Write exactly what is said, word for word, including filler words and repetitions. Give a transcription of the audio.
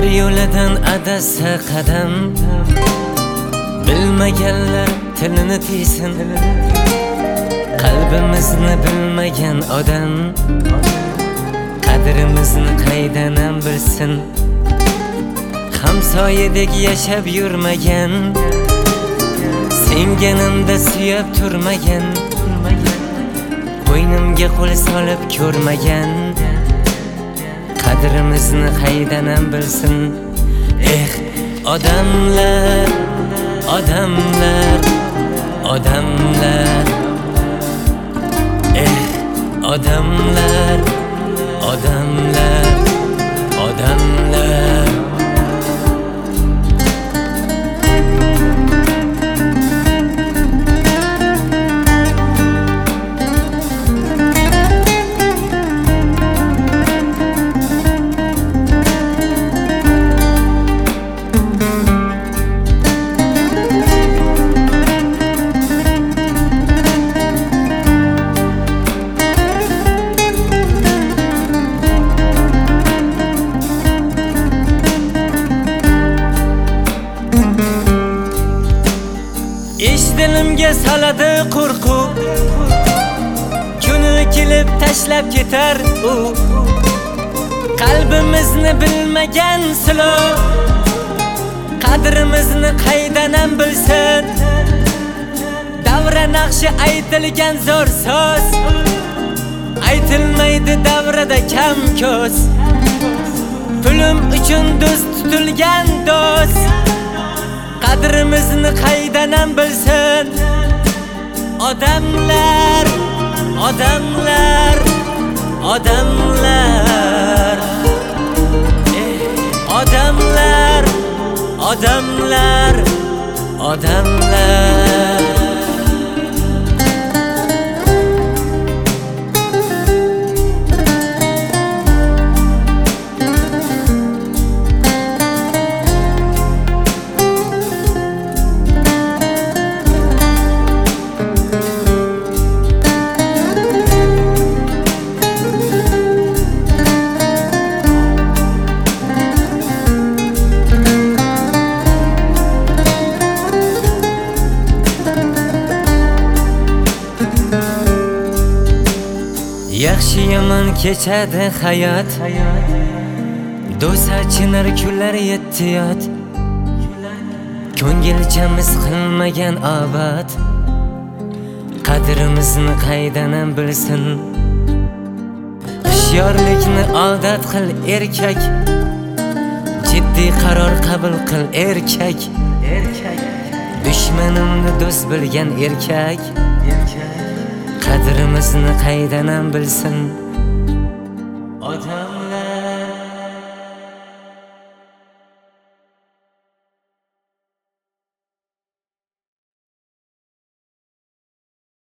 yo'lidan adashsa qadam, bilmaganlar tilini tiysin. Qalbimizni bilmagan odam qadrimizni qaydan ham bilsin. Hamsoyadek yashab yurmagan, senganimda suyab turmagan, qo'ynimga qo'l solib ko'rmagan qadrimizni qaydan ham bilsin. Eh, odamlar, odamlar, odamlar. Eh, odamlar, odamlar, odamlar. Ish dilimga soladi qo'rquv, kuni kelib tashlab ketar u. Qalbimizni bilmagan silo, qadrimizni qaydan ham bilsin. Davra naqshi aytilgan zo'r so'z, aytilmaydi davrada kam ko'z. Pulim uchun do'st tutilgan do'st, qadrimizni qaydan ham bilsin. Odamlar, odamlar, odamlar. Eh, odamlar, odamlar, odamlar. Yaxshi yomon kechadi hayot, do'st achinar kular yettiyot. Ko'ngilchamiz qilmagan obod, qadrimizni qaydan ham bilsin. Hushyorlikni odat qil erkak, jiddiy qaror qabul qil erkak. Dushmanimni do'st bilgan erkak, qadrimizni qaydan ham bilsin. Odamlar